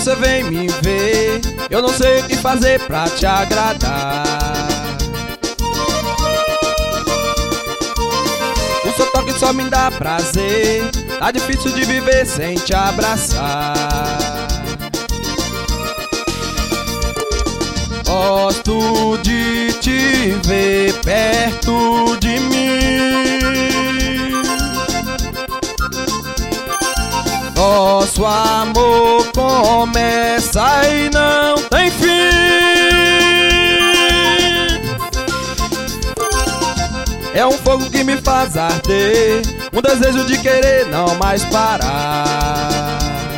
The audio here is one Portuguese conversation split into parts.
você vem me ver, eu não sei o que fazer pra te agradar. O seu toque só me dá prazer, tá difícil de viver sem te abraçar. Gosto de te ver perto de mim. Nosso amor começa e não tem fim. É um fogo que me faz arder, um desejo de querer não mais parar.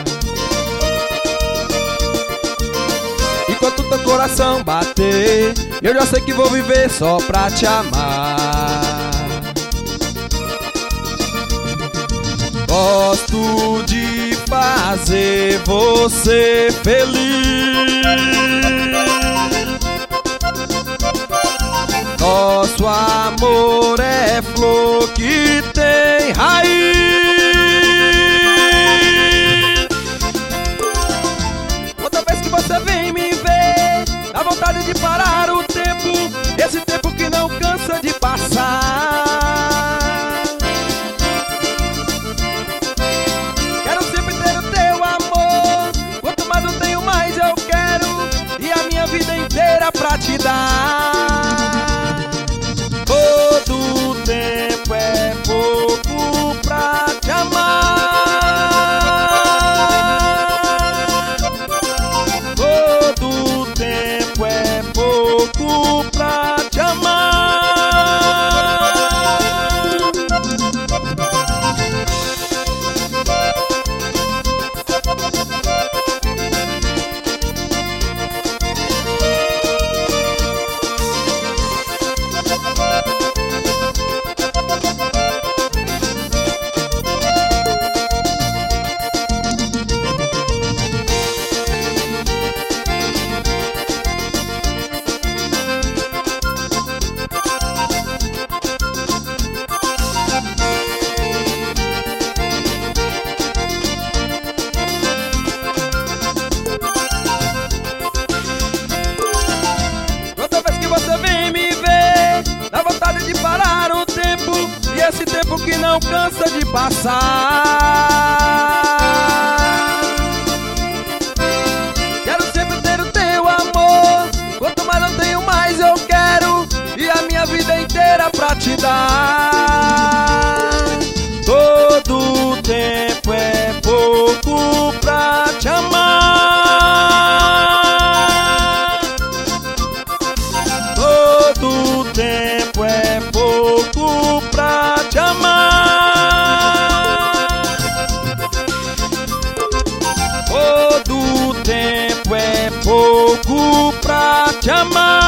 Enquanto teu coração bater, eu já sei que vou viver só pra te amar. Gosto de fazer você feliz. Nosso amor é flor que tem raiz. Toda vez que você vem me ver, dá vontade de parar o tempo, esse tempo que não cansa de passar. Quero sempre ter o teu amor, quanto mais eu tenho mais eu quero, e a minha vida inteira pra te dar. Todo tempo é pouco pra te amar. Todo tempo é pouco pra te amar. Esse tempo que não cansa de passar. Quero sempre ter o teu amor, quanto mais eu tenho mais eu quero, e a minha vida inteira pra te dar. Todo tempo é pouco pra te amar. Todo tempo é pouco pra te amar. Todo tempo é pouco pra te amar.